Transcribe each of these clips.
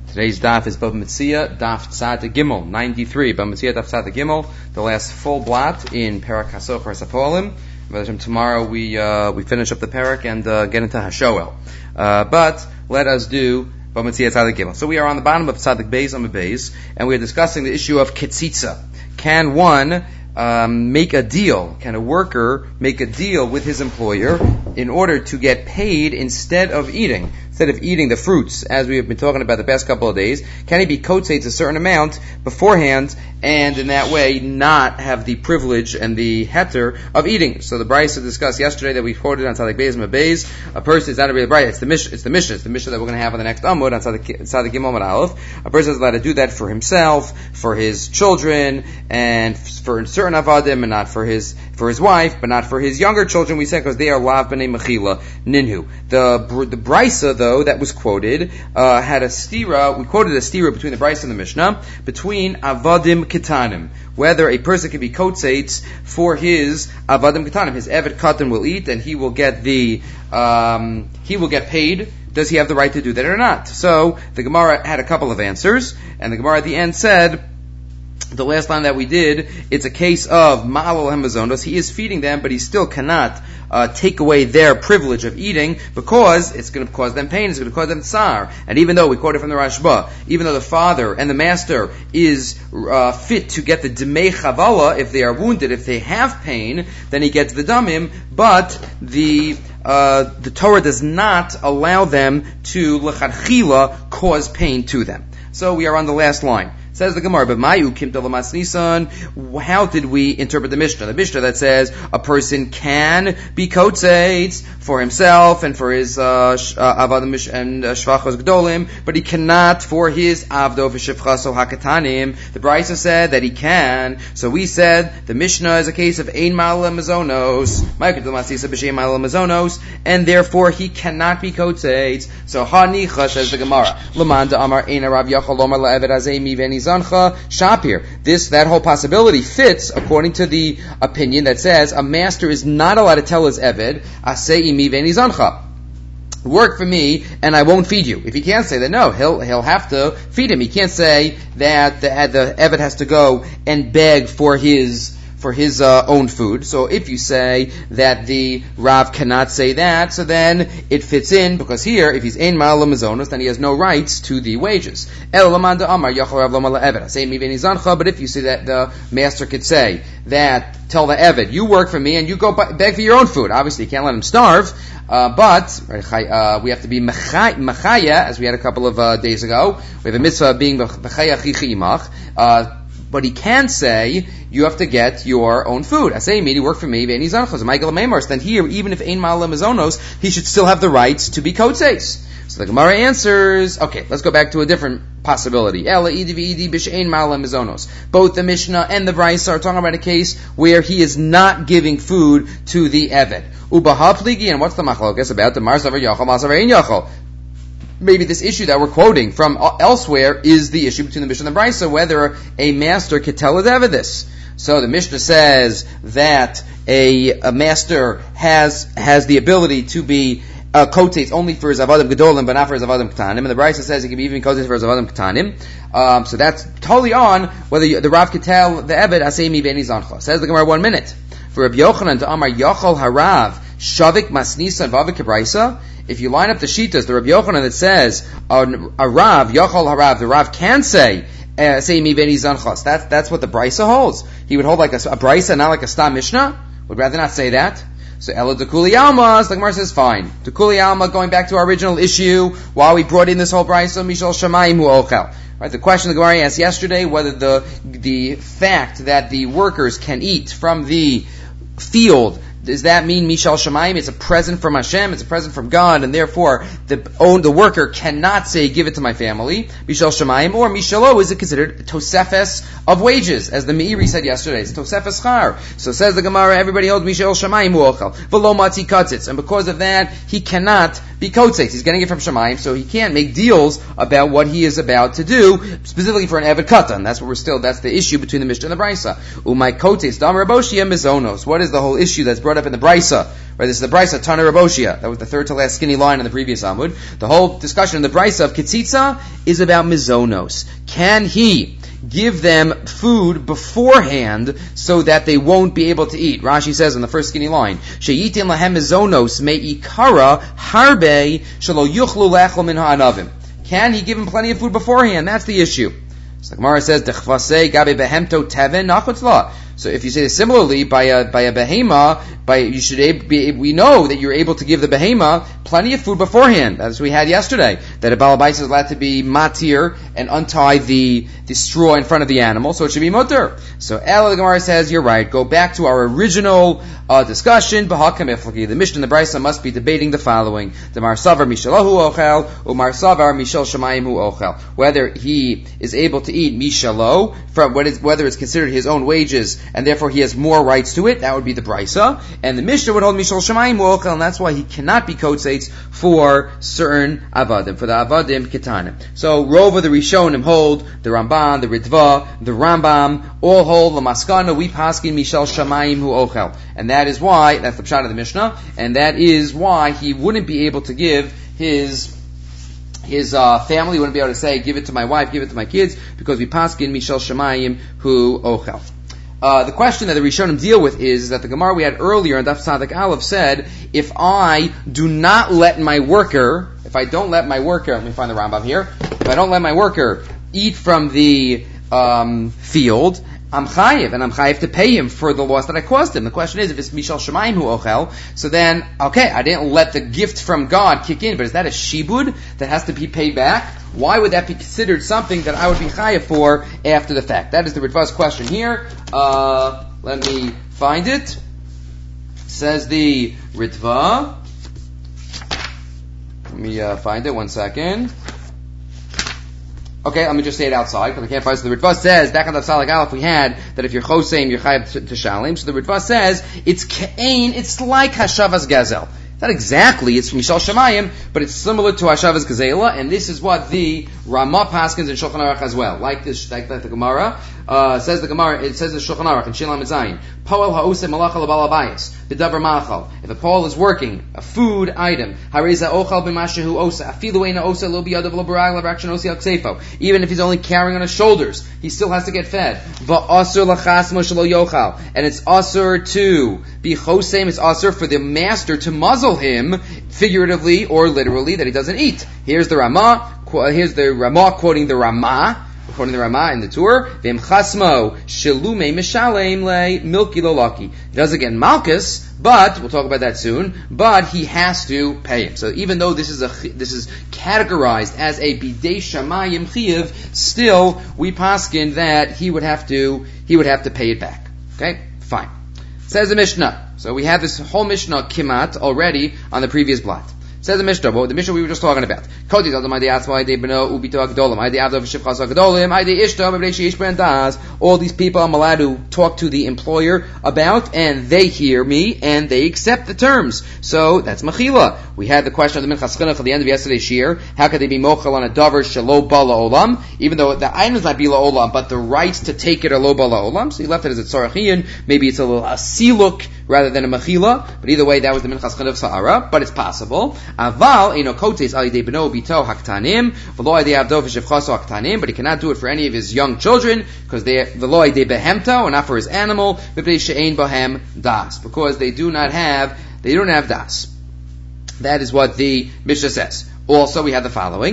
Today's daf is Bava Metzia, daf Tzad Gimel, 93. Bava Metzia, daf Tzad Gimel, the last full blot in Perak HaSocher HaSapolim. Tomorrow we finish up the Perak and get into Hashoel. But let us do Bava Metzia Tzad Gimel. So we are on the bottom of Tzadik Beis on the Beis, and we are discussing the issue of Ketzitza. Can one make a deal? Can a worker make a deal with his employer in order to get paid instead of eating? Instead of eating the fruits, as we have been talking about the past couple of days, can he be kotzetz a certain amount beforehand, and in that way not have the privilege and the heter of eating? So the Brisa discussed yesterday that we quoted on Tzadik Beis Mabeis. A person is not a real Brisa. It's the Mishnah that we're going to have on the next Amud on Tzadik Gimel Amud Aleph. A person is allowed to do that for himself, for his children, and for certain avadim, and not for his wife, but not for his younger children. We said because they are lav b'nei mechila ninhu. The Brisa though that was quoted had a stira. We quoted a stira between the Brisa and the Mishnah between avadim ketanim, whether a person can be kotzetz for his avadim ketanim. His eved katan will eat, and he will get paid. Does he have the right to do that or not? So the Gemara had a couple of answers, and the Gemara at the end said, the last line that we did, it's a case of ma'alol hemazonos. He is feeding them, but he still cannot take away their privilege of eating, because it's going to cause them pain, it's going to cause them tsar. And even though, we quoted from the Rashba, even though the father and the master is fit to get the demei chavala, if they are wounded, if they have pain, then he gets the damim, but the Torah does not allow them to l'chadchila cause pain to them. So we are on the last line. Says the Gemara, but Mayu Kim Talamas Nisan, how did we interpret the Mishnah? The Mishnah that says a person can be kotzetz for himself and for his avadim and shvachos gdolim, but he cannot for his avdo v'shivchaso hakatanim. The Brisa said that he can. So we said the Mishnah is a case of ein ma'al mazonos, Mayu Kim Talamas Nisan b'shem ma'al mazonos, and therefore he cannot be kotzetz. So hanicha, says the Gemara, Lamanda Amar ein Rav Yachol Lomar la'eved hazei miveni Shapir. That whole possibility fits according to the opinion that says a master is not allowed to tell his eved, Asei imi v'eni zancha, work for me and I won't feed you. If he can't say that, no, he'll have to feed him. He can't say that the eved has to go and beg for his own food. So if you say that the Rav cannot say that, so then it fits in, because here, if he's ein ma'al mazonos, then he has no rights to the wages. But if you say that the master could say that, tell the Eved, you work for me and you go beg for your own food. Obviously, you can't let him starve, but we have to be mechaya, as we had a couple of days ago. We have a mitzvah of being mechaya chichi imach. But he can say, you have to get your own food. I say, work for me, then here, even if ein ma'al mazonos, he should still have the rights to be kotzetz. So the Gemara answers, okay, let's go back to a different possibility. Both the Mishnah and the Brisa are talking about a case where he is not giving food to the Eved. And what's the machlokas about? The marzavar yachol, marzavar ein yachol. Maybe this issue that we're quoting from elsewhere is the issue between the Mishnah and the Brisa, whether a master could tell his Eved this. So the Mishnah says that a master has the ability to be kotzetz only for his avadim gedolim, but not for his avadim ketanim. And the Brisa says he can be even kotzetz for his avadim ketanim. So that's totally on whether the Rav could tell the Eved asei mi v'eni zancha. Says the Gemara, 1 minute. For Rabbi Yochanan to Amar Yachol Harav Shavik Masnisa and Vavik Kebraisa. If you line up the shitas, the Rabbi Yochanan that says a Rav Yachol Harav, the Rav can say mi v'eni zanchas. That's what the Brisa holds. He would hold like a Brisa, not like a Stam Mishnah. Would rather not say that. So Elo Dekuli Alma, the Gemara says fine. Dekuli Alma, going back to our original issue, while we brought in this whole Brisa, Mishal Shamayim Hu Ochel. Right, the question the Gemara asked yesterday, whether the fact that the workers can eat from the field, does that mean Mishal Shamayim? It's a present from Hashem, it's a present from God, and therefore the worker cannot say, give it to my family, Mishal Shamayim, or Mishalo, is it considered Tosefes of wages, as the Meiri said yesterday, it's Tosefes Char. So says the Gemara, everybody holds Mishal Shamayim Uochel, V'lo Matzi Katzitz, and because of that, he cannot be Kotzetz, he's getting it from Shamayim, so he can't make deals about what he is about to do, specifically for an Eved Katan. That's the issue between the Mishnah and the Brisa. Umay Kotzetz, Dam Raboshia Mizonos. What is the whole issue that's brought up in the Brisa? Right, this is the Brisa Tana Raboshia. That was the third to last skinny line in the previous Amud. The whole discussion in the Brisa of Ketzitza is about mizonos. Can he give them food beforehand so that they won't be able to eat? Rashi says in the first skinny line, Sheyitin lahem mizonos me'ikara harbe shelo yuchlu lechol min ha'anavim. Can he give them plenty of food beforehand? That's the issue. So the Gemara says, Dechvasei gabe behemto teven nachutz la. So if you say this similarly by a behema, we know that you're able to give the behema plenty of food beforehand. That's what we had yesterday. That a balabais is allowed to be matir and untie the straw in front of the animal, so it should be mutter. So the Gemara says, you're right. Go back to our original discussion. The Mishnah and the Brisa must be debating the following: the Mar Savar Mishalahu Ochel, Umar Savar Mishal Shemayim Hu Ochel. Whether he is able to eat Mishalo, from whether it's considered his own wages, and therefore he has more rights to it, that would be the Brisa. And the Mishnah would hold Mishal Shemayim Hu Ochel, and that's why he cannot be kotzeitz for certain avadim, for the avadim ketanim. So Rova the Rishonim hold, the Ramban, the Ritva, the Rambam, all hold the Maskana, we paskin Mishal Shemayim Hu Ochel. And that is why, that's the pshat of the Mishnah, and that is why he wouldn't be able to give his family, wouldn't be able to say, give it to my wife, give it to my kids, because we paskin Mishal Shemayim Hu Ochel. The question that the Rishonim deal with is that the Gemara we had earlier in Daf Tzadik Aleph said, if I don't let my worker, let me find the Rambam here, if I don't let my worker eat from the field, I'm chayiv, and I'm chayiv to pay him for the loss that I caused him. The question is, if it's Mishal Shemayim Hu Ochel, so then, okay, I didn't let the gift from God kick in, but is that a shibud that has to be paid back? Why would that be considered something that I would be chayiv for after the fact? That is the Ritva's question here. Let me find it. Says the Ritva. Let me find it, 1 second. Okay, let me just say it outside, because I can't find it. So the Ritva says, back on the Tzadik Aleph, we had that if you're choseim, you're chayav to shalim. So the Ritva says, it's ke'ain, it's like hashavas gazel. Not exactly, it's Mishal Shemayim, but it's similar to Hashavas Gazela, and this is what the Ramah Paskins in Shulchan Aruch as well. Like the Gemara, says the Gemara, it says the Shulchan Aruch in Shilam Zayin, Poel ha'useh malacha l'bal habayis, b'davar ma'achal. If a Paul is working, a food item, hareza ochal b'mashehu osa, afilu eina osa lo biyadav lo barag l'vrakshan osi al-ksefo. Even if he's only carrying on his shoulders, he still has to get fed. Va'asur l'chas mo shelo yochal. And it's asur to be choseim, it's asur for the master to muzzle him, figuratively or literally, that he doesn't eat. Here's the Ramah quoting the Ramah in the Tur. V'im chasmo shelume mishalem le milki lo laki. He does again malchus, but we'll talk about that soon. But he has to pay him. So even though this is categorized as a bidei shamayim chiyuv, still we paskin that he would have to pay it back. Okay, fine. Says the Mishnah. So we have this whole Mishnah kimat already on the previous blot. Says the Mishnah, the Mishnah we were just talking about. All these people I'm allowed to talk to the employer about, and they hear me, and they accept the terms. So that's mechila. We had the question of the Minchas Chinuch at the end of yesterday's shir. How could they be mochel on a davar shelo bala olam? Even though the item is not bila olam, but the rights to take it are lo bala olam. So he left it as a tzarachian. Maybe it's a little asiluk rather than a mechila. But either way, that was the Minchas Chinuch Sa'ara. But it's possible. Aval eno kotes ali de beno bito haktanim v'lo ide avdo v'shevchaso haktanim, but he cannot do it for any of his young children because they v'lo ide behemto, and not for his animal v'bnei she'ein bohem das, because they don't have das. That is what the Mishnah says. Also, we have the following: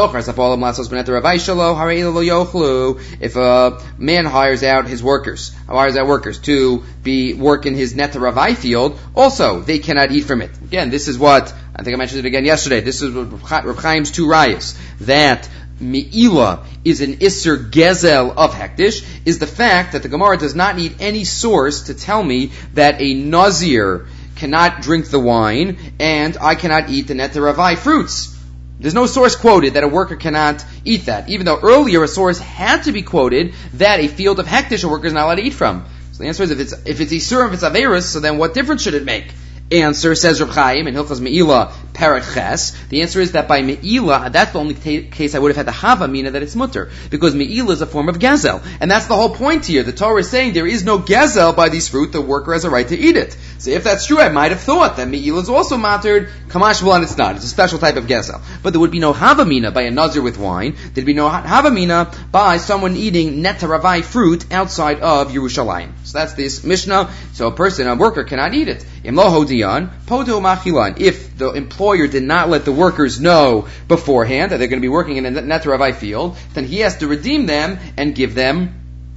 if a man hires out workers to work in his neta ravai field, also they cannot eat from it. Again, this is what I think I mentioned it again yesterday. This is what Reb Chaim's two rayas, that Me'ila is an Isser Gezel of Hektish, is the fact that the Gemara does not need any source to tell me that a Nazir cannot drink the wine and I cannot eat the neta ravai fruits. There's no source quoted that a worker cannot eat that, even though earlier a source had to be quoted that a field of Hektish a worker is not allowed to eat from. So the answer is, if it's Isur, if it's Averis, so then what difference should it make? Answer, says Reb Chaim in Hilchos Me'ila Perek Ches, the answer is that by Me'ila, that's the only case I would have had the Hava Mina that it's mutter, because Me'ila is a form of Gezel, and that's the whole point here. The Torah is saying there is no Gezel by this fruit, the worker has a right to eat it. So if that's true, I might have thought that me'il is also mattered. Kamash and it's not. It's a special type of gesel. But there would be no havamina by a nazir with wine. There'd be no havamina by someone eating netaravai fruit outside of Yerushalayim. So that's this Mishnah. So a worker cannot eat it. Imlo hodiyan, podo machilan. If the employer did not let the workers know beforehand that they're going to be working in a netaravai field, then he has to redeem them and give them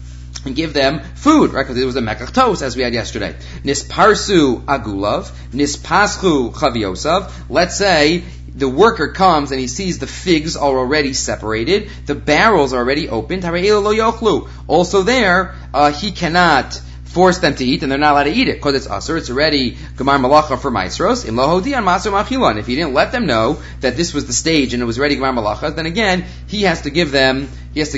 food, right? Because it was a mekach tos, as we had yesterday. Nisparsu agulav, nispaschu chaviosav. Let's say the worker comes and he sees the figs are already separated, the barrels are already opened. Also there, he cannot force them to eat, and they're not allowed to eat it because it's usher. It's already gemar malacha for maisros. Im lohodi on maser machilon. If he didn't let them know that this was the stage and it was ready gemar malacha, then again he has to give them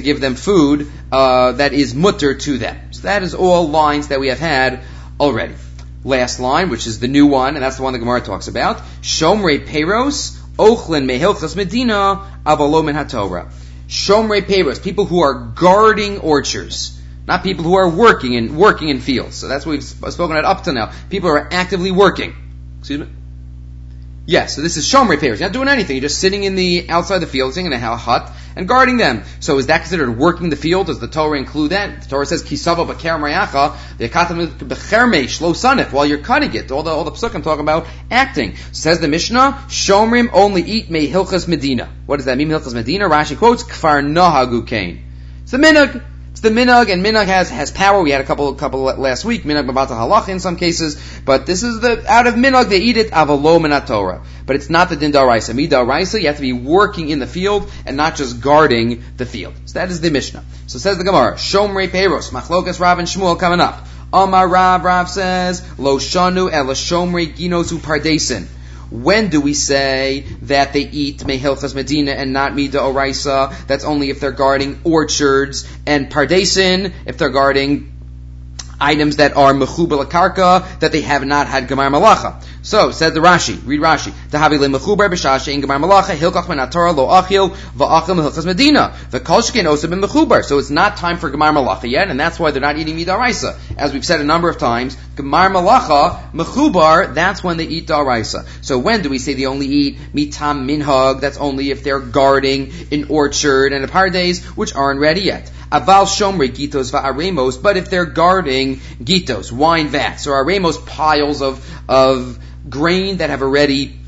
food that is mutter to them. So that is all lines that we have had already. Last line, which is the new one, and that's the one the Gemara talks about. Shomrei peiros ochlin mehilchas medina avalo min haTorah. Shomrei peiros, people who are guarding orchards. Not people who are working in fields. So that's what we've spoken about up to now. People who are actively working. Excuse me? Yes, so this is Shomrei Peiros. You're not doing anything. You're just sitting outside the field, sitting in a hut, and guarding them. So is that considered working the field? Does the Torah include that? The Torah says, Kisava b'ker mayacha, v'yakatam b'chermeish lo sanif, while you're cutting it. All the psukim talk about acting. Says the Mishnah, Shomrim only eat me hilchas medina. What does that mean, hilchas medina? Rashi quotes, Kfar nohagu kain. It's the minhag. It's the minhag, and minhag has power. We had a couple last week. Minhag mabata halacha in some cases, but this is out of minhag they eat it avalo min haTorah. But it's not the din daraisa. Mi daraisa, you have to be working in the field and not just guarding the field. So that is the Mishnah. So says the Gemara, Shomrei peiros, machlokas Rav and Shmuel coming up. Amar Rav says, Lo shanu el shomrei ginos upardesin. When do we say that they eat mehilchas medina and not mida oraisa? That's only if they're guarding orchards, and pardesin if they're guarding items that are mechubel karka that they have not had gemar malacha. So said the Rashi. Read Rashi. Tahavi le mechubar b'shashe in gemar malacha hilkach min haTorah lo achil va'achil mehilchas medina v'kol sheken oseh ben mechubar. So it's not time for gemar malacha yet, and that's why they're not eating midaraisa. As we've said a number of times, gemar malacha mechubar. That's when they eat daraisa. So when do we say they only eat mitam minhag? That's only if they're guarding an orchard and a pardes which aren't ready yet. Aval shomrei gitos va'aremos, but if they're guarding gitos, wine vats, or aremos, piles of grain that have already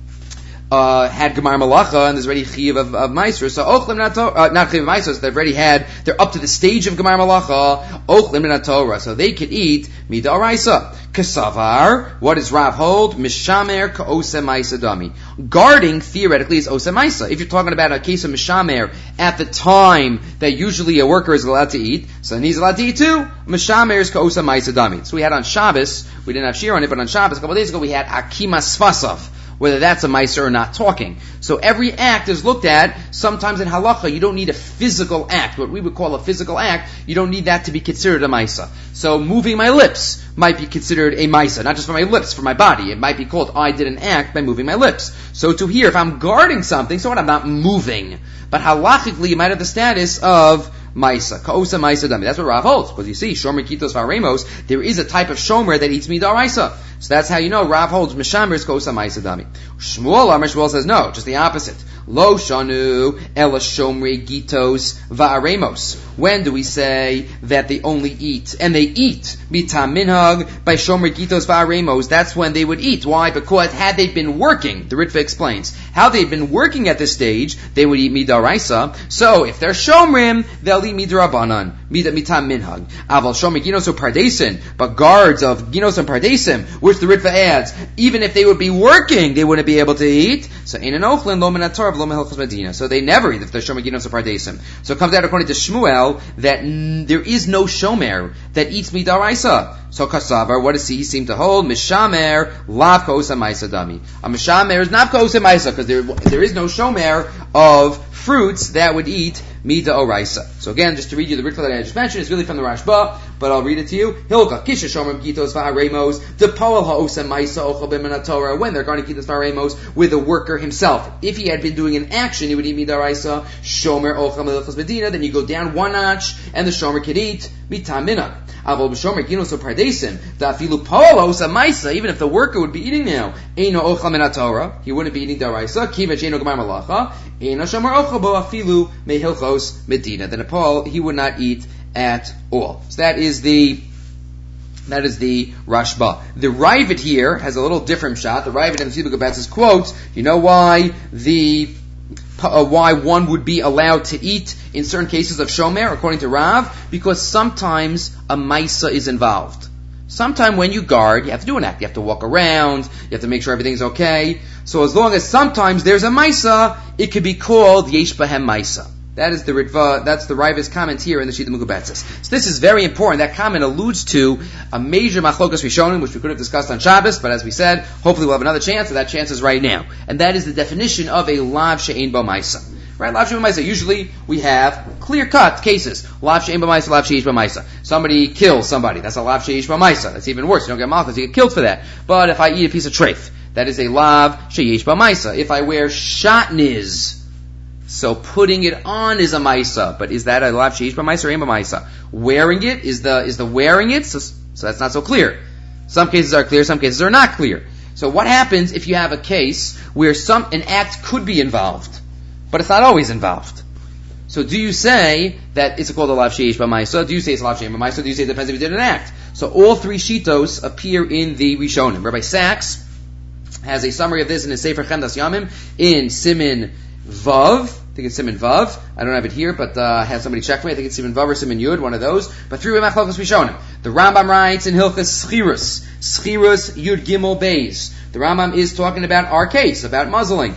had gemar malacha and there's already chiyuv of meiser. So ochlim not chiyuv of meiser. So they're up to the stage of gemar malacha. Ochlim not Torah, so they could eat midaraisa. Kasavar, what does Rav hold? Mishamer ka'oseh ma'isa dami. Guarding, theoretically, is oseh ma'isa. If you're talking about a case of mishamer at the time that usually a worker is allowed to eat, so then he's allowed to eat too. Mishamer is ka'oseh ma'isa dami. So we had on Shabbos, we didn't have shir on it, but on Shabbos, a couple of days ago, we had akima svasav, whether that's a meiser or not talking. So every act is looked at. Sometimes in halacha, you don't need a physical act, what we would call a physical act. You don't need that to be considered a meiser. So moving my lips might be considered a meiser, not just for my lips, for my body. It might be called I did an act by moving my lips. So to here, if I'm guarding something, so what? I'm not moving. But halachically, you might have the status of Maisa, Ka'osa Maisa Dami. That's what Rav holds. Because you see, Shomer Kitos Varemos, there is a type of Shomer that eats Midaraisa. So that's how you know Rav holds Mishamer is Ka'osa Maisa Dami. Shmuel says no, just the opposite. Lo Shanu Ela Shomre Gitos Va'aremos. When do we say that they only eat, and they eat Mitam Minhag by Shomre Gitos Va'aremos? That's when they would eat. Why? Because had they been working, the Ritva explains, how they've been working at this stage, they would eat Midaraisa. So if they're Shomrim, they'll eat Midarabanan, Mitam Minhag. Aval Shomre Ginos Pardesim, but guards of Ginos and Pardesim, which the Ritva adds, even if they would be working, they wouldn't be able to eat. So in an Ochlin, Lo Minator, Lo Mehilchos Medina. So they never eat if they're Shomer Ginos or Pardesim. So it comes out according to Shmuel that there is no Shomer that eats Midaraisa. So Kasavar, what does he seem to hold? Mishamer, Lav Ka'osa Maisa Dami. A Mishamer is not Ka'osa Maisa, because there is no Shomer of fruits that would eat Mida Oraisa. So again, just to read you the Ritva that I just mentioned, it's really from the Rashba, but I'll read it to you. Hilka, Kisha Shomer Gitos Va'aremos, the Poel Ha'osa Maisa Ochel B'Min Torah, when they're going to Gitos Va'aremos with the worker himself. If he had been doing an action, he would eat Mida Oraisa, Shomer Ochel Melechos Medina, then you go down one notch, and the Shomer could eat Mitam Minhag. Avol b'shomer ginos u'pardesim da'afilu polos amaisa. Even if the worker would be eating now, eino ochel min haTorah, he wouldn't be eating daraisa. Kivach eino gemar malacha, eino shomer ochel bo afilu mehilchos medina. Then Paul, he would not eat at all. So that is the Rashba. The Ravid here has a little different shot. The Ravid in the Tzibur Gebetzes quotes, you know why why one would be allowed to eat in certain cases of Shomer, according to Rav? Because sometimes a Maisa is involved. Sometimes when you guard, you have to do an act. You have to walk around, you have to make sure everything's okay. So as long as sometimes there's a Maisa, it could be called Yesh Bahem Maisa. That is the Ritva, that's the Ravi's comment here in the Shita Mugubetzes. So this is very important. That comment alludes to a major Machlokas Rishonim, which we could have discussed on Shabbos, but as we said, hopefully we'll have another chance, and that chance is right now. And that is the definition of a Lav She'ein Bo Maisa. Right? Lav She'ein Bo Maisa. Usually we have clear-cut cases. Lav She'ein Bo Maisa, Lav She'ein Bo Maisa. Somebody kills somebody. That's a Lav She'ein Bo Maisa. That's even worse. You don't get malchus, you get killed for that. But if I eat a piece of treif, that is a Lav She'ein Bo Maisa. If I wear shatnez, so putting it on is a maisa, but is that a lav sheish b'maisa or ein b'maisa? Wearing it is the wearing it, so that's not so clear. Some cases are clear, some cases are not clear. So what happens if you have a case where an act could be involved, but it's not always involved? So do you say that it's called a lav sheish b'maisa? Do you say it's a lav shein b'maisa? Do you say it depends if you did an act? So all three shitos appear in the Rishonim. Rabbi Sachs has a summary of this in his Sefer Chemdas Yamim in Simin Vav. I think it's Siman Vav. I don't have it here, but I had somebody check for me. I think it's Siman Vav or Siman Yud, one of those. But three Machlokas Rishonim. The Rambam writes in Hilchas Schirus Yud Gimel Beis. The Rambam is talking about our case, about muzzling.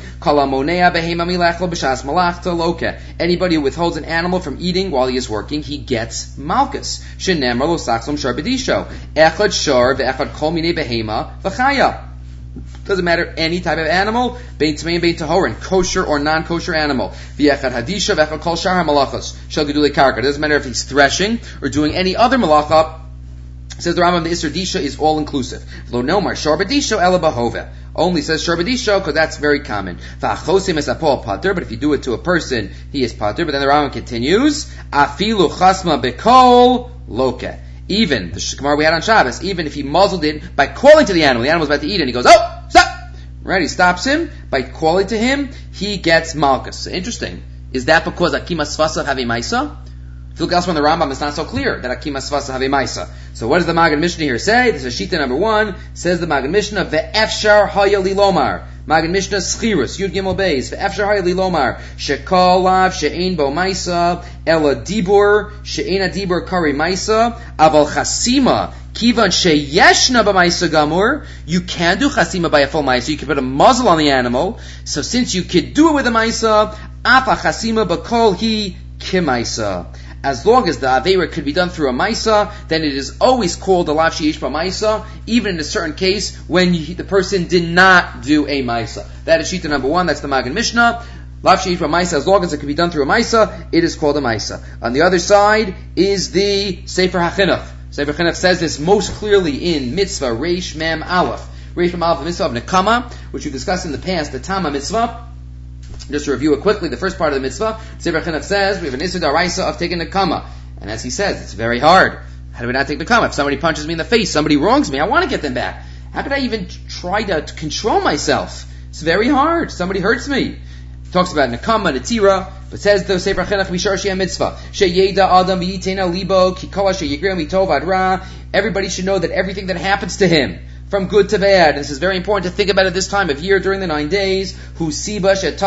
Anybody who withholds an animal from eating while he is working, he gets malchus. Shenemar lo saxom shar bedisho. Echad shar ve'echad kol minei behema v'chaya. Doesn't matter any type of animal, bein tmeim bein tahorin, kosher or non-kosher animal. V'echad hadisha v'echad kol shar malachos shel gedulei karka. Doesn't matter if he's threshing or doing any other malacha. Says the Rambam, the Isser Disha is all inclusive. Lo nomar shar bedisho ela bahove. Only says shar bedisho because that's very common. V'achosim es apol pater, but if you do it to a person, he is pater. But then the Rambam continues, afilu chasma bekol loke. Even, the Gemara we had on Shabbos, even if he muzzled it by calling to the animal's about to eat, and he goes, oh, stop! Right, he stops him, by calling to him, he gets malchus. Interesting. Is that because Akima Svasa have a Maisa? If you look elsewhere in the Rambam, it's not so clear that Akima Svasa have a Maisa. So what does the Magen Mishnah here say? This is Shita number 1, says the Magen Mishnah, Ve'efshar haya lilomar. Magen Mishnah Schirus, Yud Gimel Beis, Ve'efshar haya lilomar, Shekal lav she'ein bo maisa, ela dibur, she'ein adibur kari maisa, aval chasima, kivan sheyeshna b'maisa gamur, you can do chasima by a full maisa, you can put a muzzle on the animal, so since you could do it with a maisa, afa chasima b'kol hi kimaisa. As long as the Aveira could be done through a Maisa, then it is always called a Lav She'ish Maisa, even in a certain case when the person did not do a Maisa. That is Shita number 1, that's the Magen Mishnah. Lav She'ish Maisa, as long as it could be done through a Maisa, it is called a Maisa. On the other side is the Sefer HaChinuch. Sefer HaChinuch says this most clearly in Mitzvah Reish Mem Aleph. Reish Mem Aleph, the Mitzvah of Nekama, which we discussed in the past, the Tama Mitzvah. Just to review it quickly, the first part of the mitzvah, Sefer HaChinuch says, we have an Issur D'Oraisa of taking Nekama. And as he says, it's very hard. How do we not take Nekama? If somebody punches me in the face, somebody wrongs me, I want to get them back. How could I even try to control myself? It's very hard. Somebody hurts me. He talks about Nekama, Netira, but says the Sefer HaChinuch, Mishar Sheyeh Mitzvah, Sheyeda Adam V'yitena Libo, Kikola Sheyigrem Mitov Adra. Everybody should know that everything that happens to him, from good to bad. And this is very important to think about at this time of year during the 9 days. Everything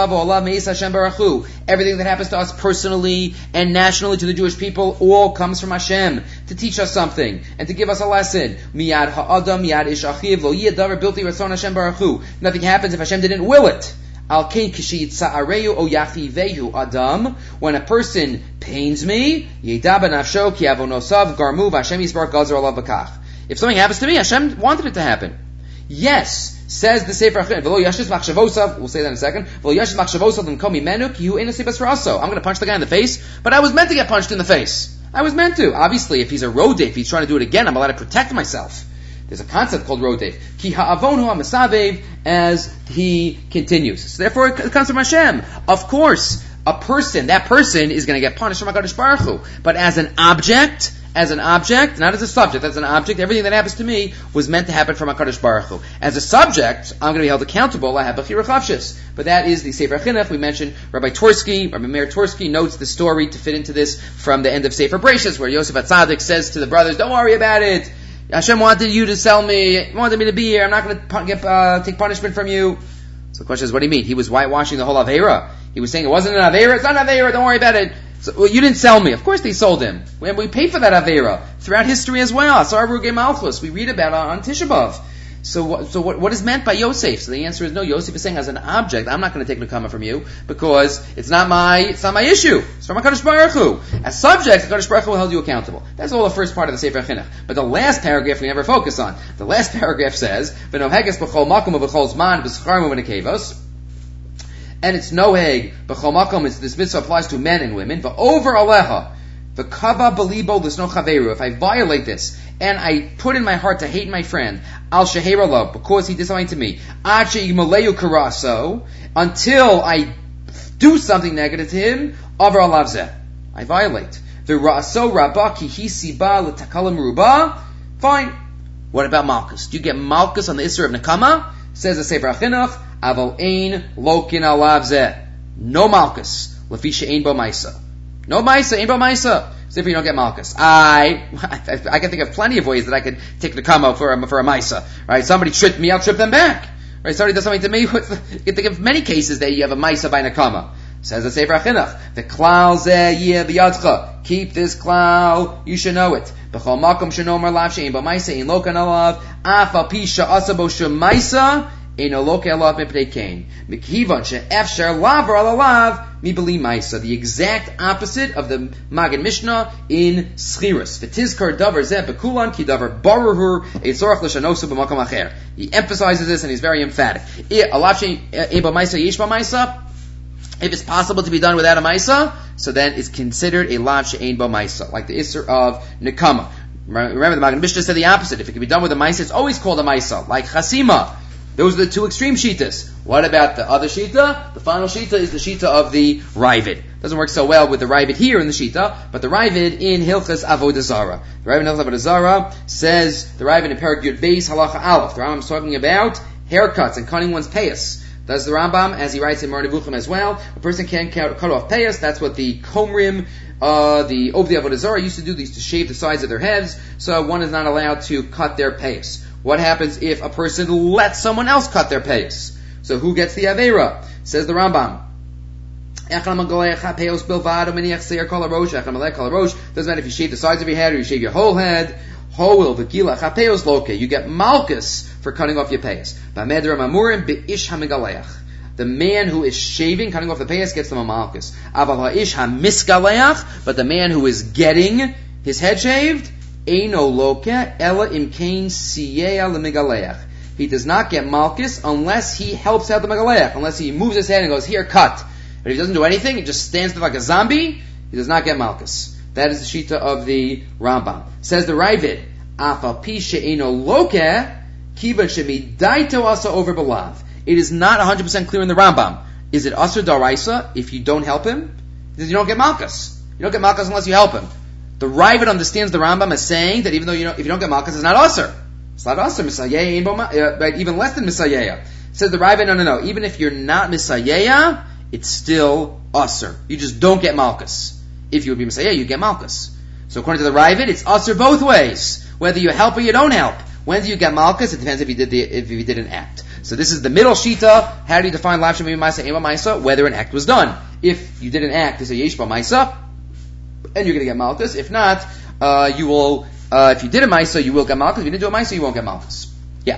that happens to us personally and nationally to the Jewish people all comes from Hashem to teach us something and to give us a lesson. Nothing happens if Hashem didn't will it. When a person pains me, if something happens to me, Hashem wanted it to happen. Yes, says the Sefer HaChinuch. We'll say that in a second. I'm going to punch the guy in the face, but I was meant to get punched in the face. I was meant to. Obviously, if he's a rodef, if he's trying to do it again, I'm allowed to protect myself. There's a concept called rodef. Ki ha'avonu ha'masavev, as he continues. So therefore, it comes from Hashem. Of course, that person is going to get punished from HaKadosh Baruch Hu. But as an object, not as a subject, as an object, everything that happens to me was meant to happen from HaKadosh Baruch Hu. As a subject, I'm going to be held accountable. I have Bechira Chavshis. But that is the Sefer Chinuch. We mentioned Rabbi Meir Tversky notes the story to fit into this from the end of Sefer Bereshis, where Yosef HaTzadik says to the brothers, don't worry about it. Hashem wanted you to sell me, wanted me to be here. I'm not going to take punishment from you. So the question is, what do you mean? He was whitewashing the whole Aveira. He was saying it wasn't an Aveira, it's not an Aveira, don't worry about it. So, well, you didn't sell me. Of course they sold him. We paid for that Aveira throughout history as well. So Aruge Malchus, we read about on Tisha B'Av. So what is meant by Yosef? So the answer is no. Yosef is saying as an object, I'm not going to take Nekama from you because it's not my issue. It's from HaKadosh Baruch Hu. As subject, HaKadosh Baruch Hu will hold you accountable. That's all the first part of the Sefer Chinuch. But the last paragraph we never focus on. The last paragraph says, "V'noheges b'chol makom u'b'chol zman b'scharmu v'nekevos." And it's noheg b'chol makom. This mitzvah applies to men and women. V'over alecha. V'kava b'libo l'sno chaveru. If I violate this, and I put in my heart to hate my friend, al shehera lo, because he did something to me, ad she'igmaleyu karaso, until I do something negative to him, avar alav zeh. I violate. V'ra'aso rabba ki hi siba l'takalam ruba. Fine. What about Malchus? Do you get Malchus on the Isser of Nekama? Says the Sefer HaChinuch, aval ein lokin alav zeh. No Malchus. Lefi she'ein bo maisa. No maisa, ein bo maisa. So if you don't get Malchus. I can think of plenty of ways that I could take the Nekama for a maisa. Right? Somebody tripped me, I'll trip them back. Right? Somebody does something to me. You can think of many cases that you have a maisa by Nekama. Says the Sefer HaChinuch, the klal zeh yeh b'yadcha. Keep this klal, you should know it. B'chol makom shenomar lav she'ein bo maisa, ein lokan alav, af al pi she'asa bo shemaisa, ein lokan alav mipnei kain. Mikhivan she'efshar lavar al alav, mibeli maisa. The exact opposite of the Magen Mishnah in Schiras. V'tizkar davar zeh b'kulan ki davar baruhur etzorach l'shanosu b'makom acher. He emphasizes this and he's very emphatic. Alav she'ein bo maisa, yesh bo maisa. If it's possible to be done without a maisa, so then it's considered a lav she'ein bo maisa, like the Isser of Nekama. Remember, the Magen Mishnah said the opposite. If it can be done with a maisa, it's always called a maisa, like chasima. Those are the two extreme shitas. What about the other shita? The final shita is the shita of the Ravid. Doesn't work so well with the Ravid here in the shita, but the Ravid in Hilchas Avodah Zarah. The Ravid in Hilchas Avodah Zarah says, the Ravid in Perek Yud Beis Halacha Aleph. The Rambam is talking about haircuts and cutting one's payas. Does the Rambam, as he writes in Moreh Nevuchim as well, a person can't cut off payas. That's what the Komrim, the Ovdei Avodah Zarah used to do. They used to shave the sides of their heads, so one is not allowed to cut their payas. What happens if a person lets someone else cut their payas? So who gets the Aveira? Says the Rambam. Doesn't matter if you shave the sides of your head or you shave your whole head. You get malchus for cutting off your payas. The man who is shaving, cutting off the payas, gets them a malchus. But the man who is getting his head shaved, he does not get malchus unless he helps out the megaleach, unless he moves his head and goes, here, cut. But if he doesn't do anything, he just stands there like a zombie, he does not get malchus. That is the shita of the Rambam. Says the Ravid, it is not 100% clear in the Rambam. Is it asur daraisa if you don't help him? Because you don't get malchus. You don't get malchus unless you help him. The Ravid understands the Rambam as saying that even though if you don't get malchus, it's not asur. It's not asur, misayeh, even less than misayeh. Says the Ravid, no. Even if you're not misayeh, it's still asur. You just don't get malchus. If you would be misayeh, you get malchus. So according to the Ravid, it's asur both ways. Whether you help or you don't help. When do you get malchus? It depends if you did an act. So this is the middle shita. How do you define lav she'ein bo maisa, ein bo maisa? Whether an act was done. If you did an act, it's a yesh bo maisa, and you're going to get malchus. If not, you will. If you did a maisa, you will get malchus. If you didn't do a maisa, you won't get malchus. Yeah.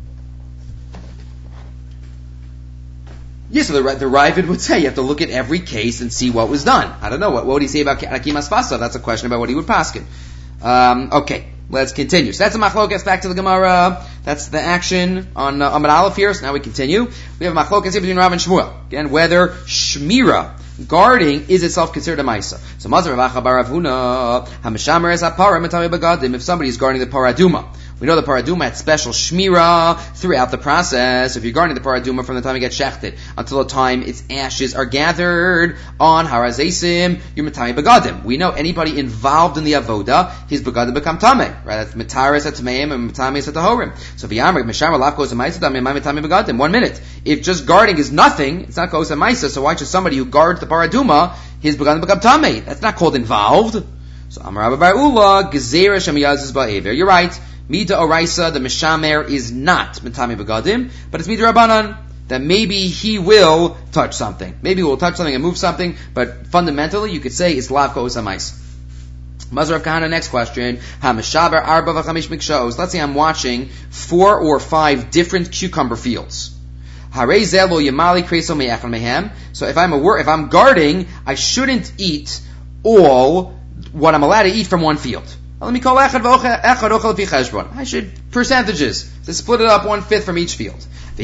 Yeah, so the Ravid would say you have to look at every case and see what was done. I don't know, what would he say about Hakim Asfasa? That's a question about what he would paskin. Okay, let's continue. So that's the machlokas, back to the Gemara. That's the action on Amud Aleph here. So now we continue. We have a machlokas here between Rav and Shmuel. Again, whether shmira, guarding, is itself considered a maisa. So Mazar Rav Acha bar Rav Huna, Hamishamer es hapara metame begadim, if somebody is guarding the paraduma. We know the paraduma had special shmira throughout the process. If you're guarding the paraduma from the time it gets shechted until the time its ashes are gathered on harazesim, you're matami begadim. We know anybody involved in the avoda, his begadim become tameh. Right? That's mataris at tameim and matamis at tahorim. So v'yamrik mishar laf goes amaisa damim matami begadim. 1 minute. If just guarding is nothing, it's not goes amaisa. So why should somebody who guards the paraduma, his begadim become tameh? That's not called involved. So Amar Rabbi Bar Ula gezerah shemiyazus ba'aver. You're right. Mida oraisa, the mishamer is not mitami begadim, but it's mida rabbanan, that maybe he will touch something. Maybe he will touch something and move something, but fundamentally you could say it's lavka osamais. Mazar Kahana, next question. Ha-mishaber arba v'chamish mikshaos. Let's say I'm watching 4 or 5 different cucumber fields. Harei zelo yamali kreso me'echon mehem. So if I'm guarding, I shouldn't eat all what I'm allowed to eat from one field. Let me call echad ochel pi cheshbon. I should percentages to split it up 1/5 from each field. 1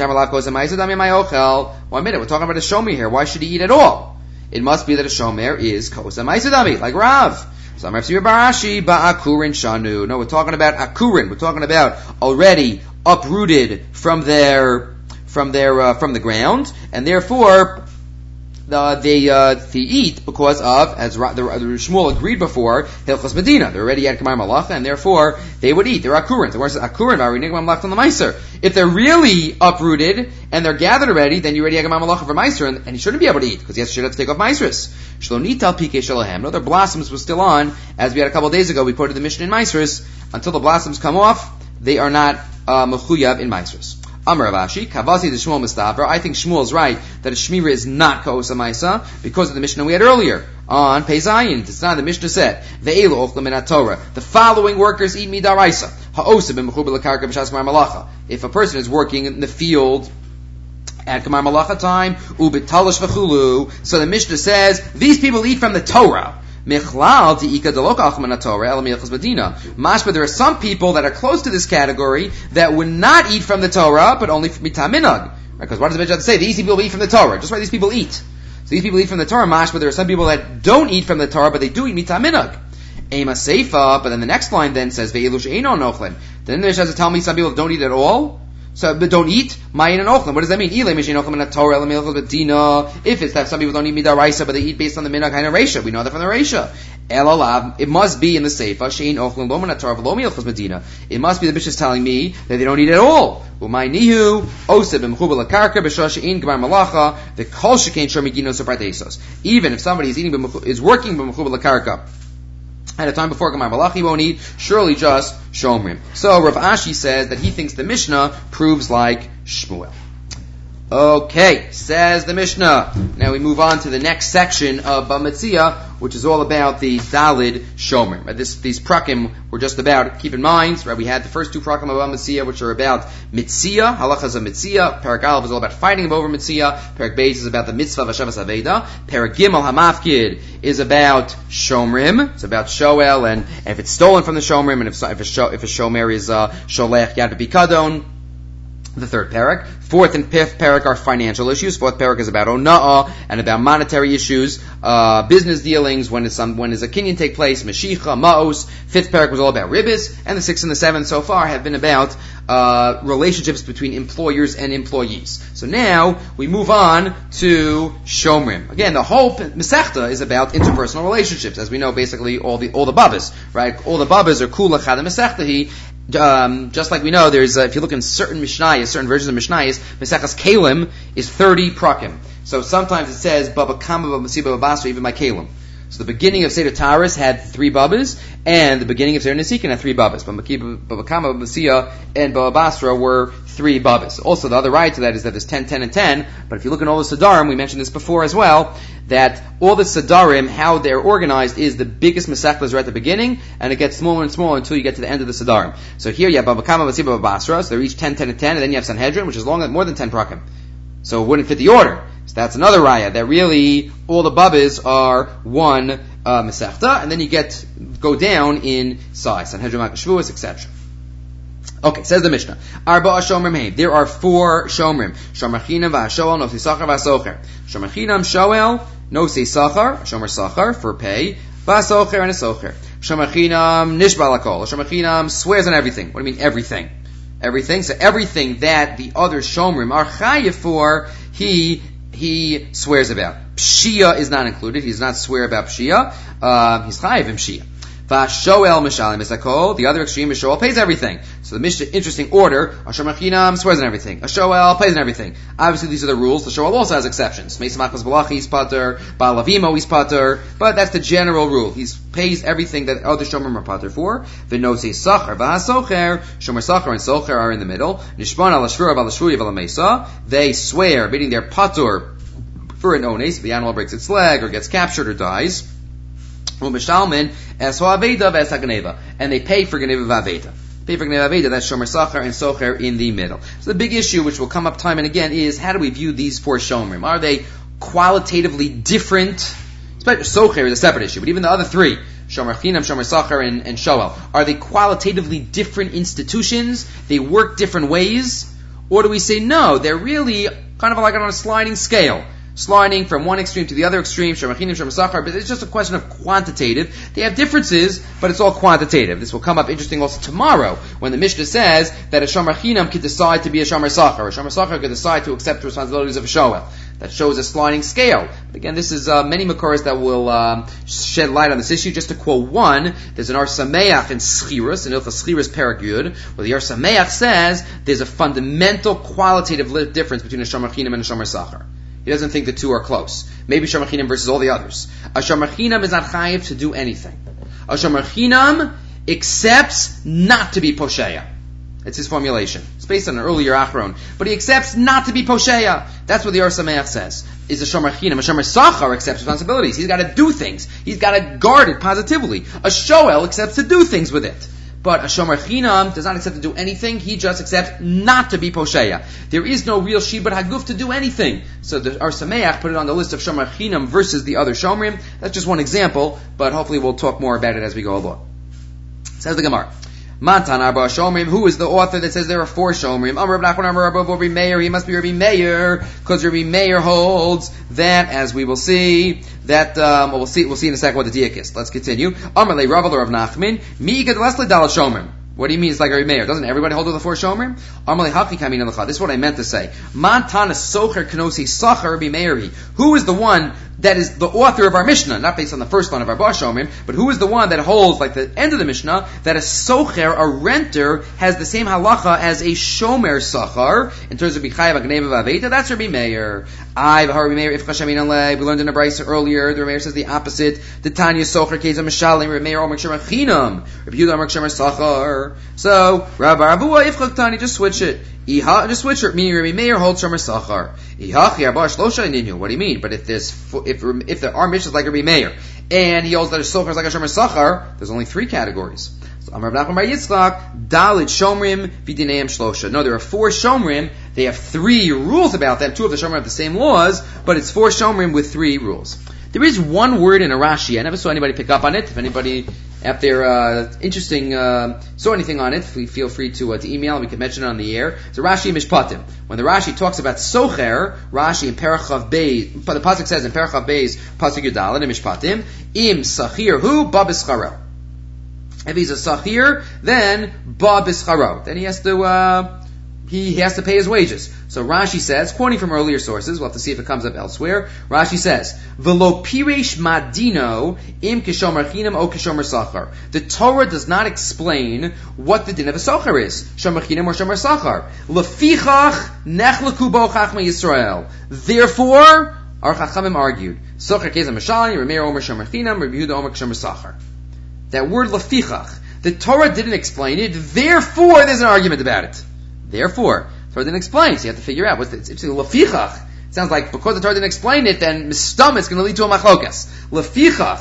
minute, we're talking about a shomer here. Why should he eat at all? It must be that a shomer is kosa ma'asadami, like Rav. So I'm Barashi ba'akurin shanu. No, we're talking about akurin. We're talking about already uprooted from the ground, and therefore they eat because of, as the Shmuel agreed before, Hilchos Medina. They're already at Kamar Malacha, and therefore they would eat. They're Akurin. The word says Akurin, if they're really uprooted and they're gathered already, then you already have Kamar Malacha for Meiser, and he shouldn't be able to eat because he should have to take off Meisers. Shlonital Pike Shalahem. No, their blossoms were still on, as we had a couple of days ago. We quoted the Mishnah in Meisers. Until the blossoms come off, they are not mechuyav in Meisers. Amar Ravashi, Kavasi the Shmuel Mistavra. I think Shmuel's right that a shmira is not ka'osa maisa because of the Mishnah we had earlier on Pei Zayin. It's not the Mishnah said ve'elu ochlim min Torah. The following workers eat midaraisa. Ha'osa b'mechubel l'karka b'shas kamar malacha. If a person is working in the field at kamar malacha time, ubitalash v'chulu. So the Mishnah says these people eat from the Torah. Michlal di'ika deloka achman Torah el milchas medina. Mashba, there are some people that are close to this category that would not eat from the Torah, but only from mitaminag. Because what does the Mishnah say? These people eat from the Torah. Just why these people eat. So these people eat from the Torah. Mashba, there are some people that don't eat from the Torah, but they do eat mitaminag. Ema seifa, but then the next line then says ve'ilu she'eino nochlin. Then the Mishnah has to tell me some people don't eat at all. So, but don't eat ma'in and ochlim. What does that mean? If it's that some people don't eat midaraisa, but they eat based on the minhag haina reisha, we know that from the reisha. Elalav, it must be in the seifa shein ochlim lo min Torah v'lo milchos medina. It must be the Mishnah is telling me that they don't eat at all. U'may nihu oseb b'mechubel lakarka b'shah shein g'mar malacha the kol shekain shor miginos u'pardesos. Even if somebody is working b'mechubel lakarka at a time before Gemar Malachi won't eat, surely just Shomrim. So Rav Ashi says that he thinks the Mishnah proves like Shmuel. Okay, says the Mishnah. Now we move on to the next section of Bamitzia, which is all about the Dalid Shomrim. These prakim were just about, keep in mind, right, we had the first 2 prakim of Bamitzia, which are about Mitzia, halachas of Mitzia. Parak Aleph is all about fighting over Mitzia. Parak Beis is about the mitzvah of Hashavas Aveda. Parak Gimel Hamafkid is about Shomrim. It's about Shoel, and if it's stolen from the Shomrim, and if a Shomer is Sholech Yad B'Pikadon. The 3rd parak. 4th and 5th parak are financial issues. 4th parak is about ona'ah and about monetary issues, business dealings, when does a kinyan take place, meshicha, ma'os. 5th parak was all about ribis, and the 6th and the 7th so far have been about relationships between employers and employees. So now we move on to Shomrim. Again, the whole Masechta is about interpersonal relationships, as we know. Basically, all the babas, right? All the babas are kula chad Masechtahi. Just like we know, there's if you look in certain Mishnayos, certain versions of Mishnayos, Mesechas Kalim is 30 prakim. So sometimes it says Baba Kama Baba Masiba Babasra even by Kalim. So the beginning of Seder Taurus had 3 babas, and the beginning of Seder Nesikin had 3 babas. Baba Kama, Baba Masiya, and Baba Basra were 3 babas. Also, the other right to that is that there's 10, 10, and 10. But if you look in all the Sadarim, we mentioned this before as well, that all the Sadarim, how they're organized, is the biggest Masechtas are at the beginning, and it gets smaller and smaller until you get to the end of the Sadarim. So here you have Baba Kama, Baba Masiya, Baba Basra, so they're each 10, 10, and 10, and then you have Sanhedrin, which is more than 10 prakim. So it wouldn't fit the order. So that's another raya, that really all the babas are one Masechta, and then you go down in size, Sanhedrin, Makkah, Shavuos, etc. Okay, says the Mishnah. Arba Shomrim Hein. There are 4 Shomrim. Shomer Chinam v'Shoel Nosei Sachar v'Asocher. Shomer Chinam Shoel Nosei Sachar, Shomer Sachar for pay, v'Asocher and a Socher. Shomer Chinam nishba lakol. A Shomer Chinam swears on everything. What do you mean everything? Everything. So everything that the other Shomrim are chayiv for, he swears about. Pshia is not included. He does not swear about Pshia. He's chayiv in Pshia. Vashoel mishalim isakol. The other extreme is Shoel pays everything. So the Mishnah, interesting order. Shomer Chinam swears on everything. A Shoel pays on everything. Obviously, these are the rules. The Shoel also has exceptions. Meisamachas Balachi is pater, Balavimo is pater, but that's the general rule. He pays everything that other Shomer are pater for. V'nosei Sachar v'hasocher. Shomer Sachar and Socher are in the middle. Nishban al Ashvura v'al v'al They swear, meaning they're pater for an ones. The animal breaks its leg or gets captured or dies. And they pay for Geneva Vaveda. Pay for Geneva Vaveda, that's Shomer Sachar and Socher in the middle. So the big issue, which will come up time and again, is how do we view these four Shomrim? Are they qualitatively different? Socher is a separate issue, but even the other three, Shomer Chinam, Shomer Sachar, and Shoel, are they qualitatively different institutions? They work different ways? Or do we say no, they're really kind of like on a sliding scale? Sliding from one extreme to the other extreme, Shomer Chinam, Shomer Sachar, but it's just a question of quantitative. They have differences, but it's all quantitative. This will come up interesting also tomorrow, when the Mishnah says that a Shomer Chinam could decide to be a Shomer Sachar. A Shomer Sachar could decide to accept the responsibilities of a Shoel. That shows a sliding scale. But again, this is many Makoros that will shed light on this issue. Just to quote one, there's an Ar Sameach in Schirus, in Ilchas Schirus Perek Yud, where the Ar Sameach says there's a fundamental qualitative difference between a Shomer Chinam and a Shomer Sachar. He doesn't think the two are close. Maybe Shomer Chinam versus all the others. A Shomer Chinam is not chayiv to do anything. A Shomer Chinam accepts not to be posheya. It's his formulation. It's based on an earlier Achron. But he accepts not to be posheya. That's what the Ar Sameach says. Is a Shomer Chinam. A Shomer Sachar accepts responsibilities. He's got to do things. He's got to guard it positively. A Shoel accepts to do things with it. But a Shomer Chinam does not accept to do anything. He just accepts not to be posheya. There is no real Shibud Haguf to do anything. So the Ar Sameach put it on the list of Shomer Chinam versus the other Shomrim. That's just one example, but hopefully we'll talk more about it as we go along. Says the Gemara. Matan Arba Shomrim. Who is the author that says there are four Shomrim? Amar Rabbi Nachman, Amar Rabbi Meir. He must be Rabbi Meir, because Rabbi Meir holds that, as we will see, that we'll see in a second what the diak is. Let's continue. Amar Le Rav Rav Nachman. Mi Gedlasle Dalal Shomrim. What do you mean it's like Rabbi Meir? Doesn't everybody hold with the four Shomrim? Amar Le Haki Kamin Alacha. This is what I meant to say. Matan Socher Kenosi Sachar Rabbi Meir. Who is the one that is the author of our Mishnah, not based on the first line of our Bar Shomrim, but who is the one that holds, like the end of the Mishnah, that a socher, a renter, has the same halacha as a shomer sachar, in terms of B'chayav Agnev Aveda? That's Rabbi Meir. Rabbi Meir, Ifcha Shamin Alei, we learned in the Brisa earlier, the Rabbi Meir says the opposite, the Tanya socher, Kezam Mishalim, Rabbi Meir, Omer Shemer Chinam, Rabbi Yehuda, Omer Shemer Sachar. So, Rabbi Abua, Ifcha Tanya, just switch it. Just switch it. Meaning Rabbi Meir holds Shomer Sachar. What do you mean? But if there are Mishnahs like Rabbi Meir, and he holds that a Socher is like a Shomer Sachar, there's only three categories. So Amar Rav Nachman bar Yitzchak, Dalit Shomrim v'dineim Shlosha. No, there are four Shomrim. They have three rules about them. Two of the Shomrim have the same laws, but it's four Shomrim with three rules. There is one word in a Rashi. I never saw anybody pick up on it. If anybody out there saw anything on it, feel free to email, and we can mention it on the air. It's a Rashi Mishpatim. When the Rashi talks about Socher, Rashi in Parachav Beis, the pasuk says in Parachav Beis, pasuk Yudalad in Mishpatim, Im Sachir Hu Ba B'Scharo. If he's a Sachir, then Ba B'Scharo. Then he has to pay his wages. So Rashi says, quoting from earlier sources, we'll have to see if it comes up elsewhere. Rashi says, "V'lo piresh madino im kishomer chinam o kishomer sachar." The Torah does not explain what the din of a sachar is, shomer chinam or shomer sachar. Lefichach nechlaku bo chachma Yisrael. Therefore, our chachamim argued, "Sachar kezam mishalim, Rabbi Meir omer shomer chinam, Rabbi Yehuda omer kishomer sachar." That word lefichach, the Torah didn't explain it. Therefore, there's an argument about it. Therefore, the Torah didn't explain, so you have to figure out what's it. It's lefichach. It sounds like because the Torah didn't explain it, then mistam it's going to lead to a machlokas. Lefichach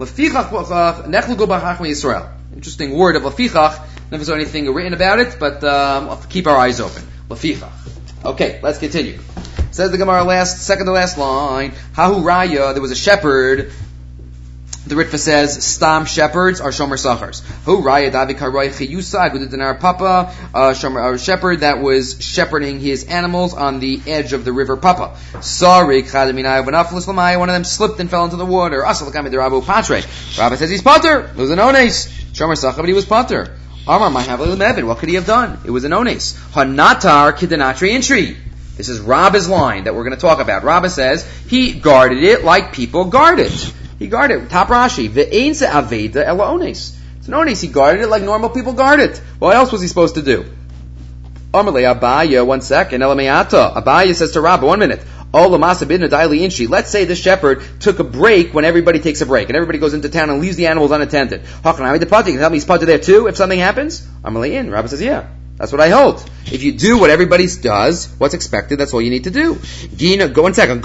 nechlu go b'chachma Yisrael. Interesting word of lefichach. Never saw anything written about it, but we'll have to keep our eyes open. Lefichach. Okay, let's continue. Says the Gemara, second to last line. Hahu Raya, there was a shepherd The Ritva says, Stam shepherds are Shomer Sachars. Who Raya Davi Karoy Chiyusa Gudinar Papa, a shepherd that was shepherding his animals on the edge of the river Papa. Sorry, Chadaminai Vanaflis Lamai, one of them slipped and fell into the water. Asalakami the Rabu Patre. Rabbi says he's Pater. It was an Ones. Shomer Sachar, but he was Pater. Amar Mahavil Mevin, what could he have done? It was an Ones. Hanatar Kidanatri Intri. This is Rabba's line that we're going to talk about. Rabba says he guarded it like people guard it. He guarded it. Top Rashi. Ve'einse aveda ela ones. It's an ones. He guarded it like normal people guard it. What else was he supposed to do? Amalei Abaya, 1 second. Elameata. Abaya says to Rabba, 1 minute. Let's say the shepherd took a break when everybody takes a break and everybody goes into town and leaves the animals unattended. Can you tell me he's Pater there too if something happens? Amalei in. Rabba says, yeah. That's what I hold. If you do what everybody does, what's expected, that's all you need to do. Go 1 second.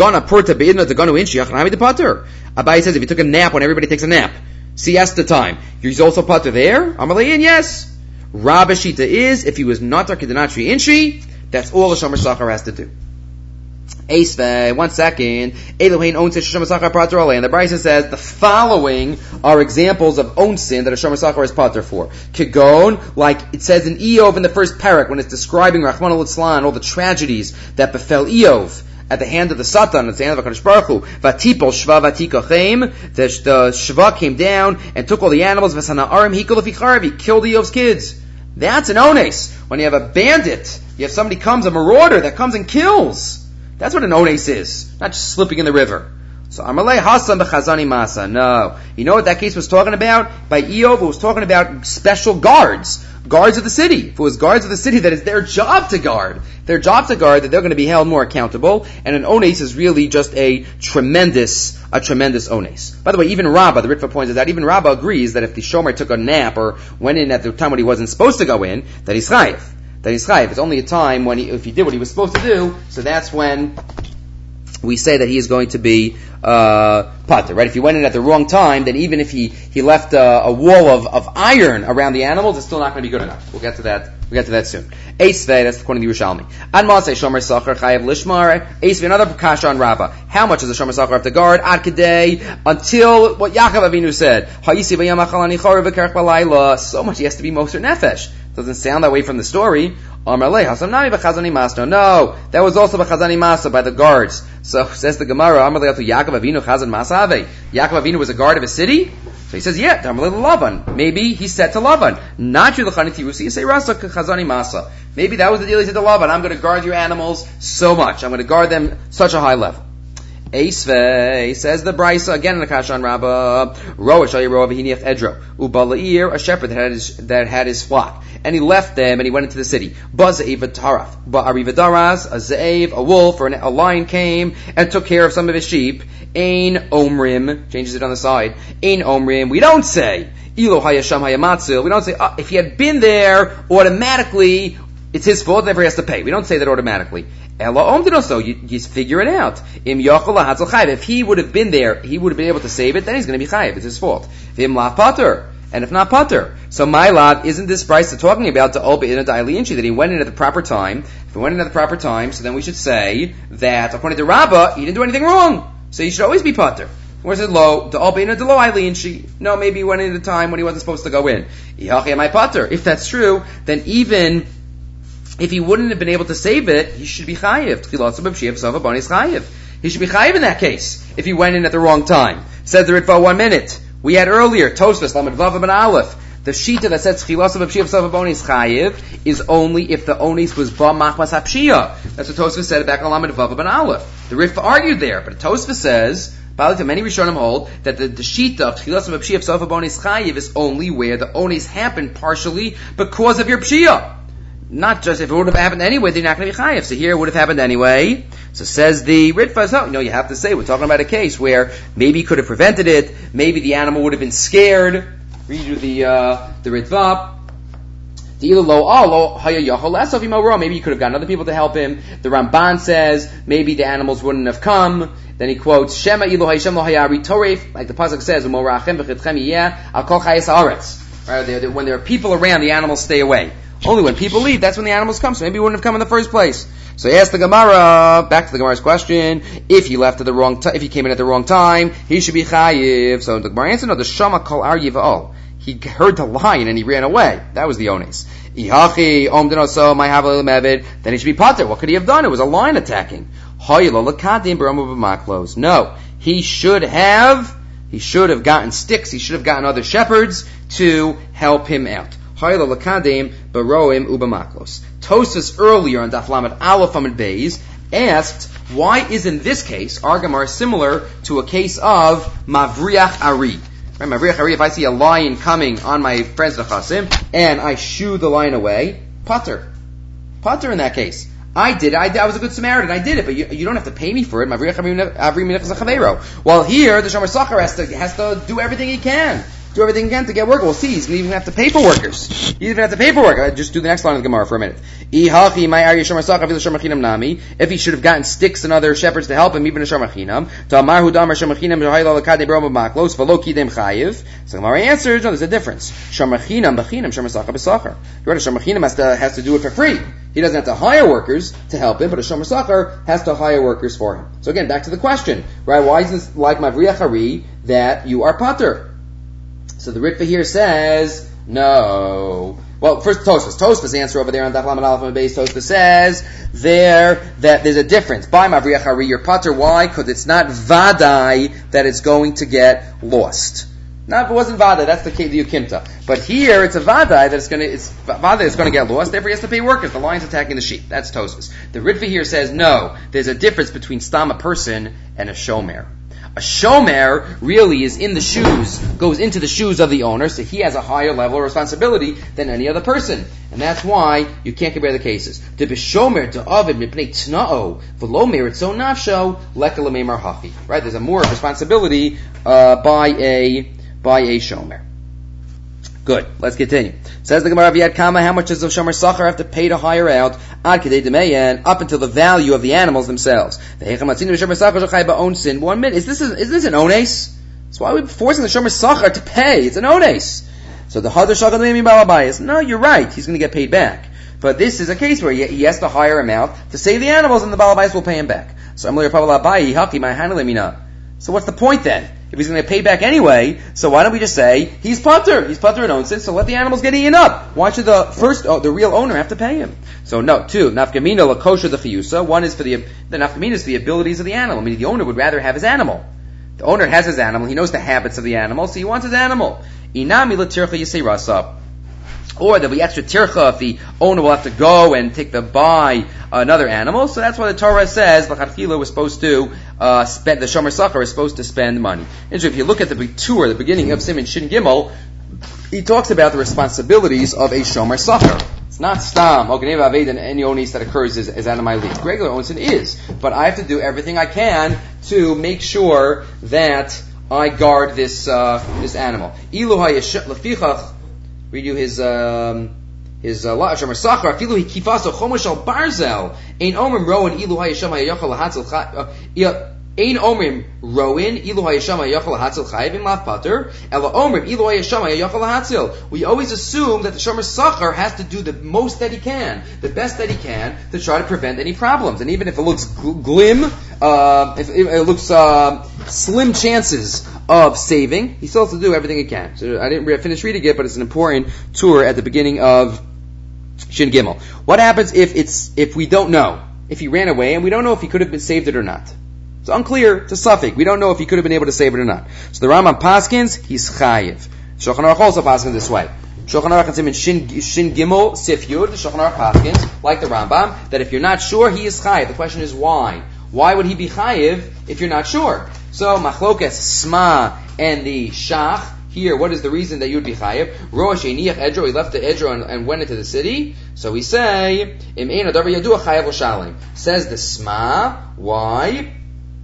Abai says if you took a nap when everybody takes a nap, siesta time, he's also pater there? Amalayin, yes. Rabba Shita is, if he was not Kidanatri Inshi, that's all the Shomer Sachar has to do. Esve, 1 second. Elohein onsin Shomer Sachar pater alei. And the Brisa says the following are examples of onsin that a Shomer Sachar is pater for. Kigon, like it says in Eov in the first parak when it's describing Rachmana litzlan, all the tragedies that befell Eov at the hand of the Satan, at the hand of HaKadosh Baruch Hu. Vatipol shva vatikachem. The shva came down and took all the animals. Vesana arim hikol leficharav. He killed Eov's kids. That's an ones. When you have a bandit, you have somebody comes, a marauder that comes and kills. That's what an ones is, not just slipping in the river. So Amalei Hasan b'chazani masa. No, you know what that case was talking about? By Eov, it was talking about special guards of the city. If it was guards of the city, that is their job to guard. Their job to guard, that they're going to be held more accountable. And an ones is really just a tremendous ones. By the way, even Rabbah, the Ritva points out, even Rabbah agrees that if the Shomer took a nap or went in at the time when he wasn't supposed to go in, that he's chayiv. It's only a time when if he did what he was supposed to do, so that's when we say that he is going to be pater, right? If he went in at the wrong time, then even if he left a wall of iron around the animals, it's still not going to be good enough. We'll get to that soon. Eisvei, that's according to Yerushalmi. An Maaseh Shomer Sachar Chayav Lishmar. Eisvei, another kasha on Rabbah. How much does the Shomer Sachar have to guard? Ad Kedei, until what Yaakov Avinu said. Hayisi v'yam achalani chorev v'kerach b'layla. So much he has to be Moser Nefesh. Doesn't sound that way from the story. No, that was also b'chazani masa by the guards. So says the Gemara, Yaakov Avinu was a guard of a city. So he says, yeah, Lavan. Maybe he said to Lavan, maybe that was the deal he said to Lavan. I'm going to guard your animals so much. I'm going to guard them such a high level. Eisvei, says the Brisa, again in the Kasha on Rabbah, Roash Ayirov Hiniach Edro, Ubalair, a shepherd that had his flock. And he left them and he went into the city. Ba'ariva Daraz, a Ze'ev, a wolf, or a lion came and took care of some of his sheep. Ein Omrim, changes it on the side. Ein Omrim, we don't say, Ilo Hayasham Hayamatzil, we don't say, if he had been there, automatically, it's his fault, therefore he has to pay. We don't say that automatically. So you figure it out. If he would have been there, he would have been able to save it, then he's going to be chayiv. It's his fault. And if not pater. So my lot, isn't this Brisa talking about the Olbe in a Dailianchi, that he went in at the proper time? If he went in at the proper time, so then we should say that according to Rabbah, he didn't do anything wrong. So he should always be pater. Where's it low? The Olbe in a Delo Ailianchi. No, maybe he went in at a time when he wasn't supposed to go in. If that's true, then even if he wouldn't have been able to save it, he should be chayiv. He should be chayiv in that case, if he went in at the wrong time. Says the Ritva, 1 minute. We had earlier, Tosfos, Lamed Vav Ben Aleph. The shita that says Chilas of Pshia of Bonis chayiv is only if the onis was ba machmas hapshia. That's what Tosfos said back on Lamed Vav Ben Aleph. The Ritva argued there, but Tosfos says, many Rishonim hold that the shita of Chilas of Pshia of Bonis chayiv is only where the onis happened partially because of your pshia. Not just if it would have happened anyway, they're not going to be chayiv. So here it would have happened anyway. So says the Ritva, no, you have to say, we're talking about a case where maybe he could have prevented it, maybe the animal would have been scared. Read you the Ritva. Maybe he could have gotten other people to help him. The Ramban says, maybe the animals wouldn't have come. Then he quotes, Shema Elohai Shem Lohayari Toref, like the Pasuk says, I'll call Chayes Haaretz. Right, when there are people around, the animals stay away. Only when people leave, that's when the animals come. So maybe he wouldn't have come in the first place. So he asked the Gemara, back to the Gemara's question, if he left at the wrong time, if he came in at the wrong time, he should be chayiv. So the Gemara answered, no, the shama kol ar yiva'ol. He heard the lion and he ran away. That was the ones. Ihachi omdino so my havil mevid. Then he should be pater. What could he have done? It was a lion attacking. No, he should have gotten sticks. He should have gotten other shepherds to help him out. Tosfos earlier on Daf Lamed Aleph Amud Beis asked, why isn't this case, our Gemara, similar to a case of Mavriach Ari? Right, Mavriach Ari, if I see a lion coming on my friend's Nechasim, and I shoo the lion away, pater in that case. I did it. I was a good Samaritan. I did it, but you don't have to pay me for it. Well, here, the Shomer Sachar has to do everything he can. Do everything he can to get work. We'll see. He's going to even have to pay for workers. I'll just do the next line of the Gemara for a minute. If he should have gotten sticks and other shepherds to help him, even a Shomer Chinam. So Gemara answers, no, there's a difference. Shomer Chinam, B'chinam, Shomer Sachar, B'sachar. You're right, a Shomer Chinam has to do it for free. He doesn't have to hire workers to help him, but a Shomer Sachar has to hire workers for him. So again, back to the question, right? Why is this like Mavriach Hari that you are pater? So the Ritva here says, no. Well, first Tosfos answer over there on Daf Lamed Aleph Amud Beis. Tosfos says there that there's a difference. By Mavriach Hari, you're pater. Why? Because it's not vadai that it's going to get lost. Now, if it wasn't Vada, that's the Yukimta. But here, it's a Vada that's going to get lost, therefore he has to pay workers. The lion's attacking the sheep. That's Tosfos. The Ritva here says, no, there's a difference between Stam, a person, and a Shomer. A Shomer really is in the shoes, goes into the shoes of the owner, so he has a higher level of responsibility than any other person. And that's why you can't compare the cases. The B'shomer to Ovid mipnei Tna'o, v'lo meritzo nafsho, leka l'meimar hachi. Right? There's a more responsibility, by a Shomer. Good. Let's continue. Says the Gemara V'yad Kama, how much does the Shomer Sachar have to pay to hire out? Ad Kedei Demeyan, up until the value of the animals themselves. 1 minute. Is this an ones? That's why we're forcing the Shomer Sachar to pay. It's an ones. So the Hadar Shachar Demeyan Balabayas. No, you're right. He's going to get paid back. But this is a case where he has to hire him out to save the animals, and the Balabayas will pay him back. So what's the point then? If he's going to pay back anyway, so why don't we just say, he's pater in onsen, so let the animals get eaten up. Why should the real owner have to pay him? So no, two, nafkamina lakosha the chiyusa. One is for the nafkamina is the abilities of the animal. Meaning the owner would rather have his animal. The owner has his animal, he knows the habits of the animal, so he wants his animal. Inami latircha yisei rasa. Or there'll be extra tircha if the owner will have to go and buy another animal. So that's why the Torah says l'chadchila was supposed to spend, the Shomer Sachar is supposed to spend money. And so if you look at the tour, the beginning of Siman Shin Gimel, he talks about the responsibilities of a Shomer Sachar. It's not stam, Ogneva Aved, and any onis that occurs as out of my league. Regular onsen is, but I have to do everything I can to make sure that I guard this animal. Ilu hayesh lefichach. Read you his Shomer Sachar. Afilu he kifaso chomesh al barzel. Ein omrim roin ilu hayesham hayachal hatzil ein omrim roin ilu hayesham hayachal hatzil chayivim lav pater. Ela omrim ilu hayesham hayachal hatzil. We always assume that the Shomer Sachar has to do the most that he can, the best that he can, to try to prevent any problems. And even if it looks glim, if it looks slim chances of saving, he still has to do everything he can. So I didn't finish reading it, but it's an important tour at the beginning of Shin Gimel. What happens if we don't know? If he ran away and we don't know if he could have been saved it or not. It's unclear, it's a suffix. We don't know if he could have been able to save it or not. So the Rambam paskins, he's chayiv. Shulchan Aruch also paskins this way. Shulchan Aruch in Shin Gimel Sif Yud, the Shulchan Aruch paskins, like the Rambam, that if you're not sure, he is chayiv. The question is why? Why would he be chayiv if you're not sure? So, machlokas, sma, and the shach, here, what is the reason that you would be chayiv? Rosh Einiach Edro, he left the Edro and went into the city. So we say, Im ein adavar yadua chayiv l'shalim. Says the sma, why?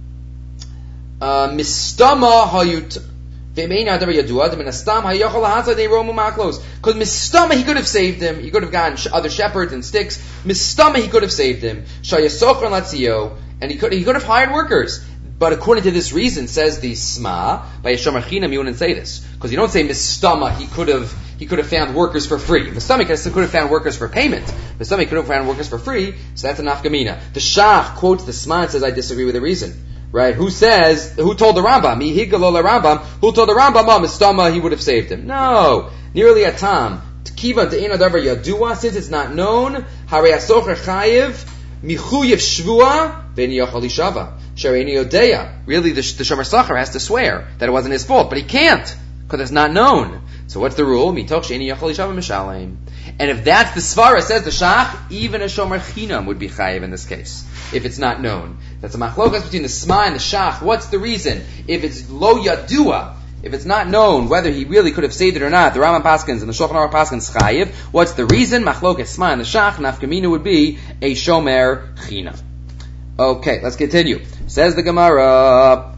Mistama hayut, V'im ein adavar yadua, the minastam hayachal lahazah de romu maklos. Because mistama, he could have saved him. He could have gotten other shepherds and sticks. Mistama, he could have saved him. Shayasochran latzio, and he could have hired workers. But according to this reason, says the Sma, by a Shomer Chinam, you wouldn't say this. Because you don't say Mistama, he could have found workers for free. Mistama could have found workers for payment. Mistama could have found workers for free, so that's a nafkamina. The Shach quotes the Sma and says, I disagree with the reason. Right? Who told the Rambam? Mihigalola Rambam. Who told the Rambam, Mistama, he would have saved him. No. Nearly a tam. Kiva de'ena davar yadua, since it's not known, harei asocher chayiv, michuyev shvua, ve'ni yochal lishava. Shareini yodeya. Really, the Shomer Sacher has to swear that it wasn't his fault, but he can't, because it's not known. So what's the rule? Mitoch she'eni yochal lishava mishalem. And if that's the svara, says the Shach, even a Shomer Chinam would be chayiv in this case, if it's not known. That's a machlokas between the Sma and the Shach. What's the reason? If it's lo yadua, if it's not known whether he really could have saved it or not, the Rambam Paskins and the Shulchan Aruch Paskins chayiv. What's the reason? Machlokas Sma and the Shach, nafkamina would be a Shomer Chinam. Okay, let's continue. Says the Gemara,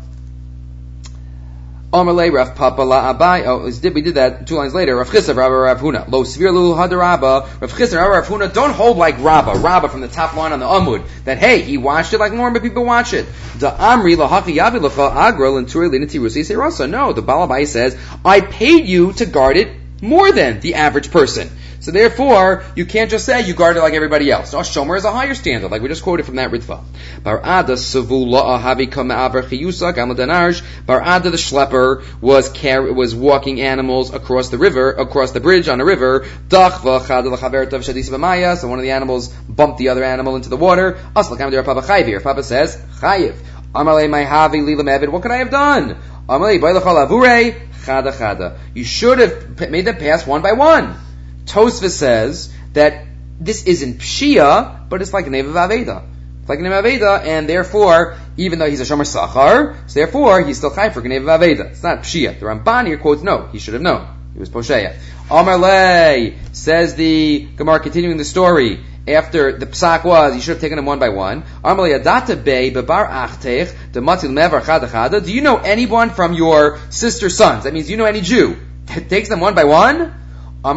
Omerle Rav Papa La Abai. We did that 2 lines later. Rav Chisda, Rav Huna. Lo Svir Lu Hadarabba. Rav Chisda, Rav Huna. Don't hold like Rabba from the top line on the Amud. That hey, he watched it like normal people watch it. The Amri Lahaki Yavi Lacha Agro Lenturi Linati Rusi Seirasa. No, the Balabai says, I paid you to guard it more than the average person. So therefore, you can't just say you guard it like everybody else. No, Shomer is a higher standard, like we just quoted from that Ritva. Bar'ada Savula Ahavi Kama Aver Chiyusa Gamadanarj. Bar'ada the schlepper was walking animals across the bridge on a river. Dachva Chadal Chavertav Shadis Vamaya. So one of the animals bumped the other animal into the water. Asla Kamadir Papa Chayvi. Papa says, Chayiv. Amalei Mayhavi Lila Mevid. What could I have done? Amalei Bailachal Avure Chada Chada. You should have made them pass one by one. Tosfos says that this isn't Pshia, but it's like a Neva Aveda. It's like a Neva Aveda, and therefore, even though he's a Shomer Sachar, so therefore, he's still Chai for Neva Aveda. It's not Pshia. The Ramban here quotes, no, he should have known. He was Posheya. Amar Le, says the Gemara, continuing the story, after the psak was, you should have taken them one by one. Amar Le, Adata Bey, Bebar Achtech, Dematil Mevar Chada Chada. Do you know anyone from your sister's sons? That means, do you know any Jew that takes them one by one? No,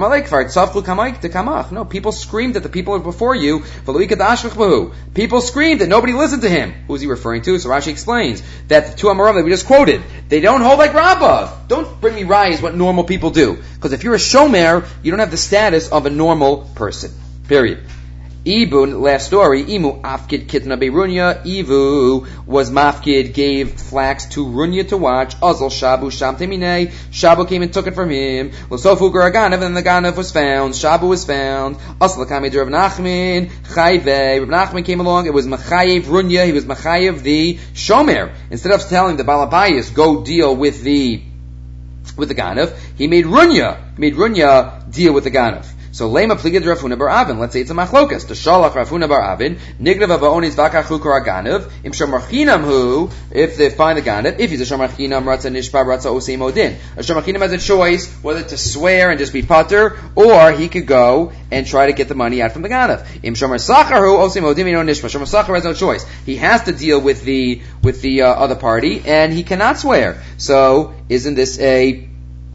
people screamed at the people before you. People screamed that nobody listened to him. Who's he referring to? So Rashi explains that the 2 Amorav that we just quoted, they don't hold like Rabbah. Don't bring me rayas what normal people do. Because if you're a shomer, you don't have the status of a normal person. Period. Ibu, last story, Imu Afkid Kitna Berunya, Ivu was Mafkid, gave flax to Runya to watch, Azal Shabu Sham Temine, Shabu came and took it from him, Losofu Garaganav, and the Ganav was found, Shabu was found, Asal Kamid Rav Nachman, Chayve, Rav Nachman came along, it was Machayev Runya, he was Machayev the Shomer. Instead of telling the Balabayas, go deal with the Ganav, he made Runya deal with the Ganav. So lema pligid Rav Huna bar Avin. Let's say it's a machlokas. The shalach Rav Huna bar Avin. Nignav avaonis v'akachu koraganav. Im shomer chinam hu. If they find the ganav, if he's a shomer chinam ratza nishpa ratza osei modin. A shomer chinam has a choice whether to swear and just be pater, or he could go and try to get the money out from the ganav. Im shomer sachar hu osei modin ino nishpa. Shomer sachar has no choice. He has to deal with the other party, and he cannot swear. So isn't this a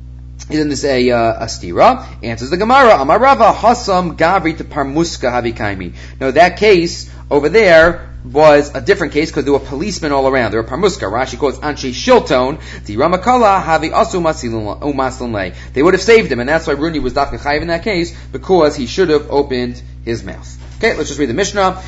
stira? Answers the Gemara, Amar Rava, Hasam Gabri to Parmuska Havikaimi. No, that case over there was a different case because there were policemen all around. There were Parmuska. Rashi quotes Anshe Shilton, the Ramakala Havi Asu Umaslanle. They would have saved him, and that's why Runi was Dafka Chayiv in that case, because he should have opened his mouth. Okay, let's just read the Mishnah.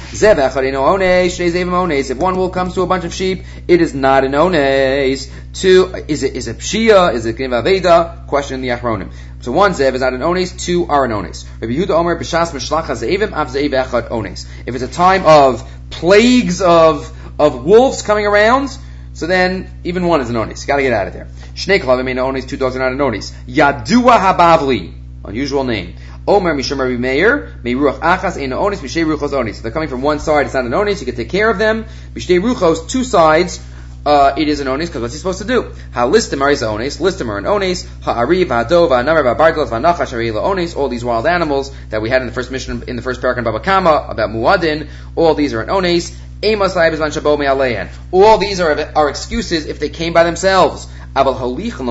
If one wool comes to a bunch of sheep, it is not an ones. Two, is it pshia? Is it gniva veda? Question in the Achronim. So one zev is not an ones, 2 are an ones. Rabbi Yehuda Omer b'shas mishlacha zeivim av zeiv echad ones. If it's a time of plagues of wolves coming around, so then even one is an ones. You gotta get out of there. Shnei klavim mean ones, 2 dogs are not an ones. Yadua habavli, unusual name. Omer Mishum Rabbi Meir, Meiruach Achas Ein Onis, Mishtei Ruchos Onis. So they're coming from one side, it's not an Onis, you can take care of them. Mishtei Ruchos, 2 sides, it is an Onis, because what's he supposed to do? Ha Listimar is Onis, Listimar an Onis, Ha'ari, Va'adov, Va'anamar, Va'barglos, Va'nachash, Ha'arila Onis, all these wild animals that we had in the first mission, in the first parak in Baba Kama, about Muadin, all these are an Onis. Amos Laib is on Shabo Me'alehan. All these are excuses if they came by themselves. But if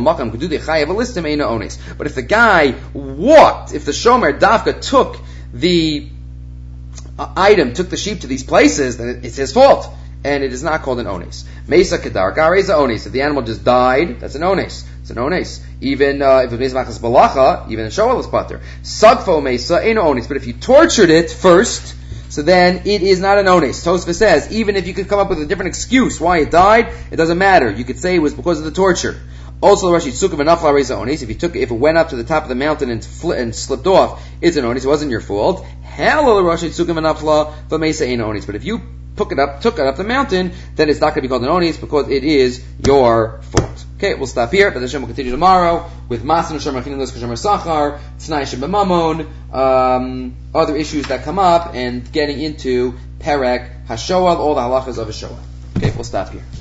the guy walked, if the Shomer Dafka took the item, took the sheep to these places, then it's his fault. and it is not called an ones. Mesa kedar gare is an ones. If the animal just died, that's an ones. It's an ones. Even if it was machas balacha, even a shoal is pater. Sagfo mesa ain't ones. But if you tortured it first, so then it is not an ones. Tosfos says, even if you could come up with a different excuse why it died, it doesn't matter. You could say it was because of the torture. Also, Rashi Tzukim v'nafla reisa onis. If it went up to the top of the mountain and slipped off, it's an onis. It wasn't your fault. Hello, Rashi Tzukim v'nafla v'meisa ein onis. But if you took it up the mountain, then it's not going to be called an onis because it is your fault. Okay, we'll stop here. But Hashem will continue tomorrow with Masan Hashem Achinim Los Kashem Sachar, Tznai Shem B'Mamon, other issues that come up, and getting into Perek Hashoal, all the halachas of Hashoal. Okay, we'll stop here.